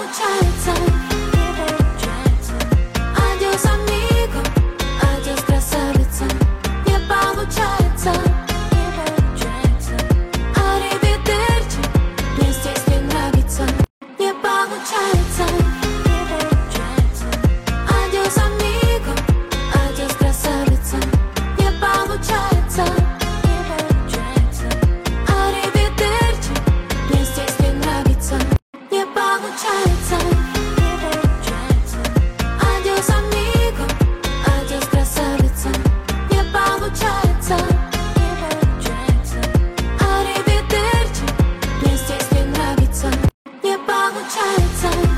получается, не получается. Адьос, амиго, адьос, красавица. Не получается, не получается. Аривидерчи, мне здесь не нравится. Не получается, не получается. Адьос, амиго, адьос, красавица. Не получается, не получается. Аривидерчи, мне здесь не нравится. Не получается, не получается. Адьос, амиго, адьос, красавица. Не получается, не получается. Аривидерчи, мне здесь не нравится. Не получается.